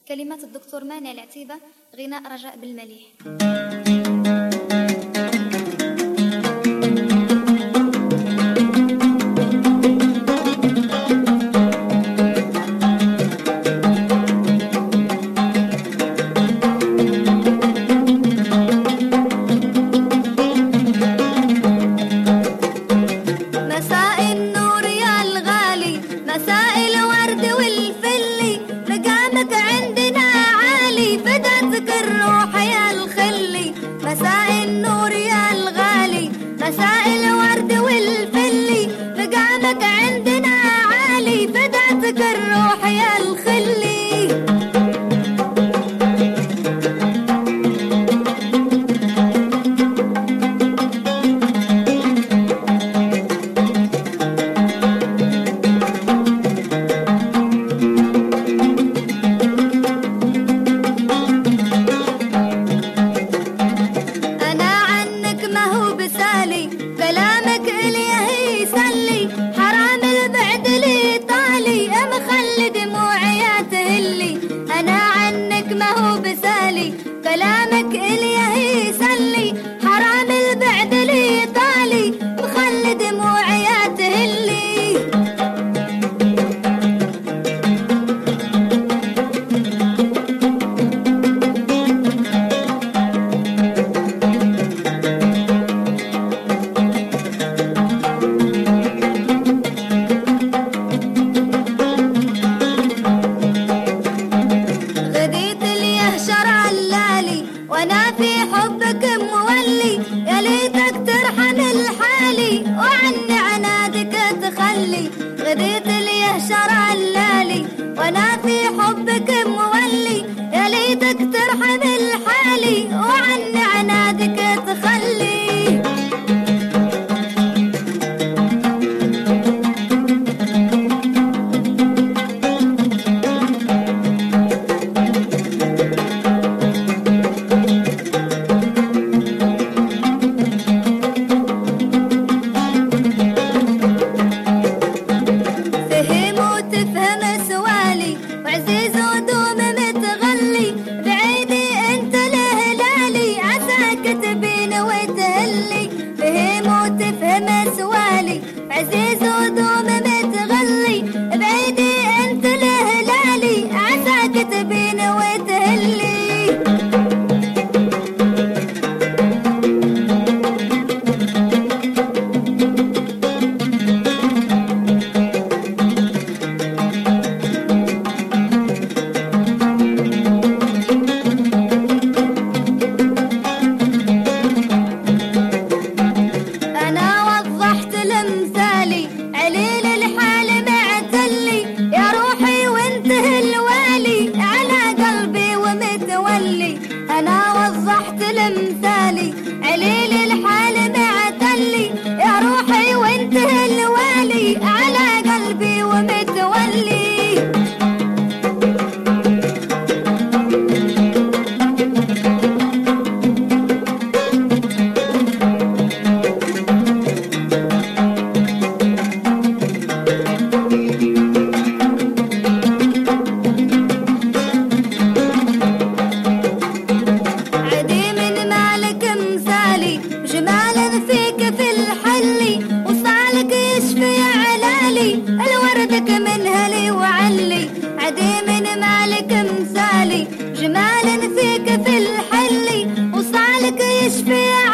كلمات الدكتور مانع العتيبة، غناء رجاء بالمليح. مساء النور يا الغالي، مساء الورد والفلي، مقامك عندنا عالي، فدتك الروح يا الخلي. مساء النور يا الغالي، مساء الورد والفلي، مقامك عندنا عالي، فدتك الروح يا الخلي. كلامك إليه يسلي، حرام البعد لي طالي، مخلي دموعي تهلي. أنا عنك ما هو بسالي، كلامك إليه يسلي، حرام البعد لي طالي، مخلي دموعي تهلي. وانا في حبك مولي، يا ليتك ترحم الحالي، وعني عنادك تخلي. غديت لي شرع اللالي، وانا في حبك مولي، يا ليتك ترحم الحالي، وعني عنادك تخلي. تفهم سوالي وعزيز ودوم متغلي، بعيدي انت الهلالي، عساك تبين وتهلي. فهم وتفهم سوالي وعزيز ودوم متغلي، بعيدي انت الهلالي، عساك تبين وتهلي. عليل الحال معتلي، يا روحي وانتهى الوالي، على قلبي ومتولي. انا وضحت لمثالي، عليل الحال معتلي، يا روحي وانتهى الوالي، على قلبي ومتولي. جمالا فيك في الحلي، وصالك يشفي علالي، الوردك من هلي وعلي، عديم مالك مثالي. جمالا فيك في الحلي، وصالك يشفي